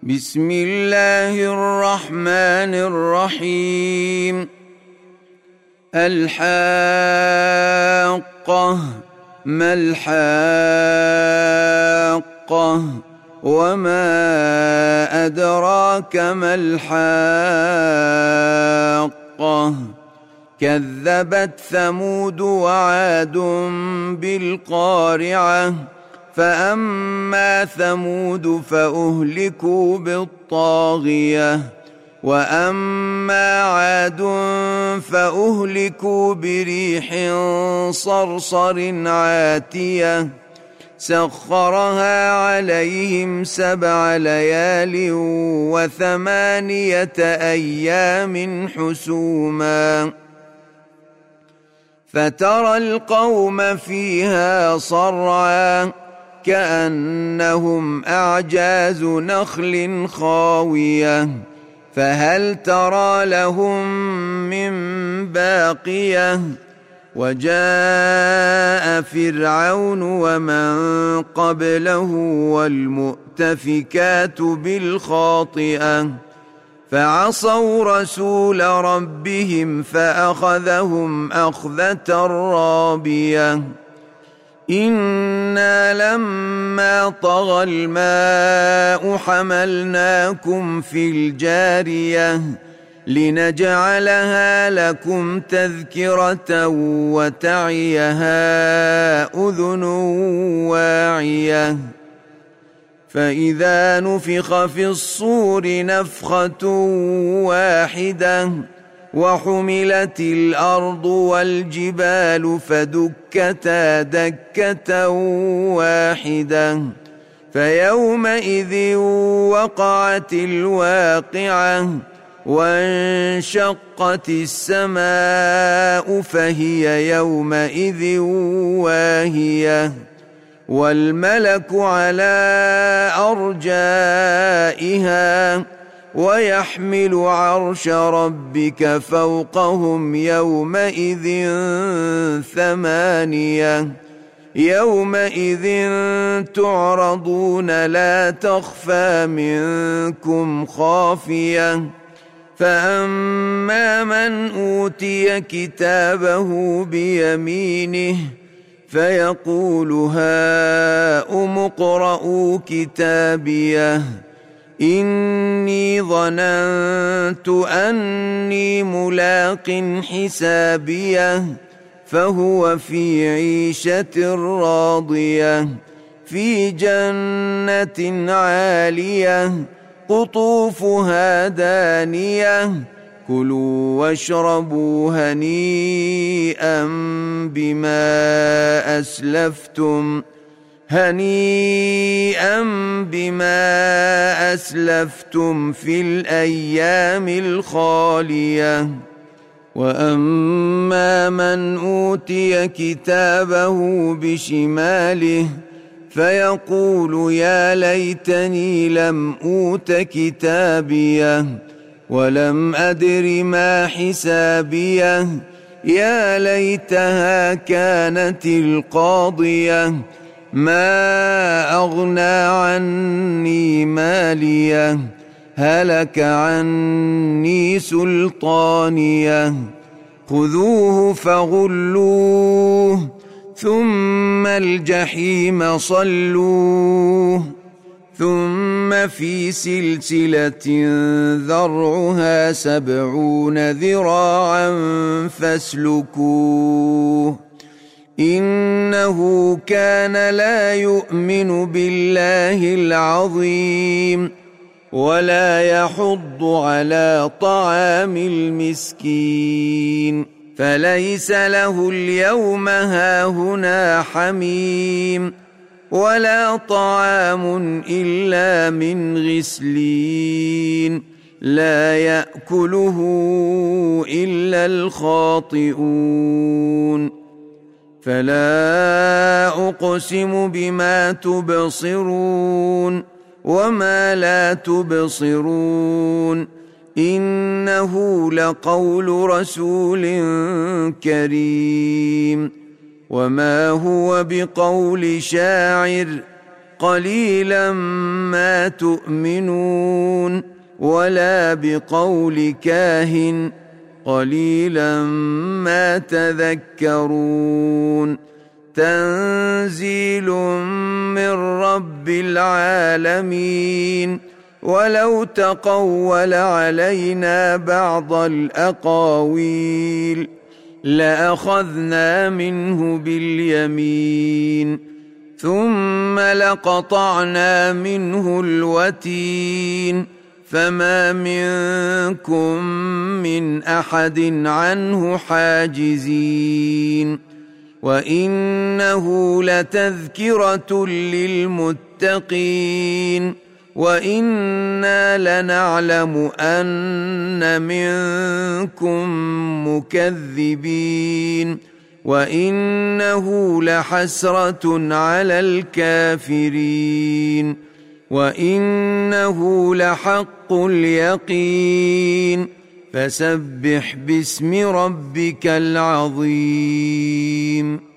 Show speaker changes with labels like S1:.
S1: بسم الله الرحمن الرحيم. الحاقة ما الحاقة وما أدراك ما الحاقة. كذبت ثمود وعاد بالقارعة فأما ثمود فأهلكوا بالطاغية وأما عاد فأهلكوا بريح صرصر عاتية سخرها عليهم 7 ليال و8 أيام حسوما فترى القوم فيها صرعا كأنهم أعجاز نخل خاوية فهل ترى لهم من باقية. وجاء فرعون ومن قبله والمؤتفكات بالخاطئة فعصوا رسول ربهم فأخذهم أخذة رابية. إنا لما طغى الماء حملناكم في الجارية لنجعلها لكم تذكرة وتعيها أذن واعية. فإذا نفخ في الصور نفخة واحدة وحملت الأرض والجبال فدكتا دكة واحدة فيومئذ وقعت الواقعة وانشقت السماء فهي يومئذ واهية والملك على أرجائها ويحمل عرش ربك فوقهم يومئذ 8 يومئذ تعرضون لا تخفى منكم خافية. فأما من أوتي كتابه بيمينه فيقول هاؤم اقرءوا كتابيه إني ظننت أني ملاق حسابيه فهو في عيشة راضية في جنة عالية قطوفها دانية كلوا واشربوا هنيئا بما أسلفتم في الأيام الخالية. وأما من أوتي كتابه بشماله فيقول يا ليتني لم أوت كتابيه ولم أدر ما حسابيه يا ليتها كانت القاضية ما أغنى عني ماليه هلك عني سلطانيه خذوه فغلوه ثم الجحيم صلوه ثم في سلسلة ذرعها 70 ذراعا فاسلكوه إنه كان لا يؤمن بالله العظيم ولا يحض على طعام المسكين فليس له اليوم هاهنا حميم ولا طعام إلا من غسلين لا يأكله إلا الخاطئون. فلا أقسم بما تبصرون وما لا تبصرون إنه لقول رسول كريم وما هو بقول شاعر قليلا ما تؤمنون ولا بقول كاهن قليلا ما تذكرون تنزيل من رب العالمين ولو تقول علينا بعض الأقاويل لأخذنا منه باليمين ثم لقطعنا منه الوتين فما منكم من أحد عنه حاجزين وإنه لتذكرة للمتقين وإنا لنعلم أن منكم مكذبين وإنه لحسرة على الكافرين وإنه لحق اليقين فسبح باسم ربك العظيم.